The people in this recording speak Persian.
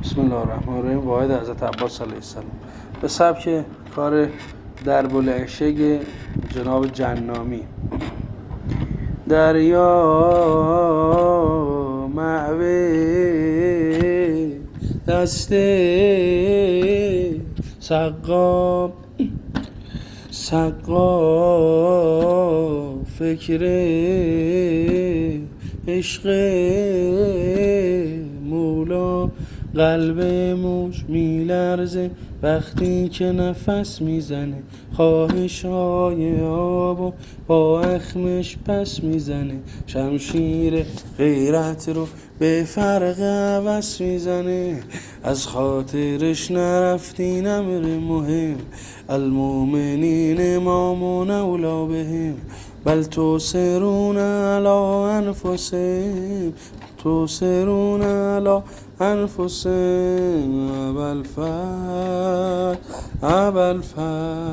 بسم الله الرحمن الرحیم. واحد حضرت عباس علیه السلام به سبک کار درب العشق جناب جنامی. دریا معوی دست سقا فکر عشق مولا، قلب موج میلرزه وقتی که نفس میزنه، خواهش های آب و با اخمش پس میزنه، شمشیر غیرت رو به فرق عوض میزنه. از خاطرش نرفتین امر مهم، المؤمنین امامون اولا بهم، بل توسرون علی انفسهم، توسرون علی انفسهم. ابوالفتح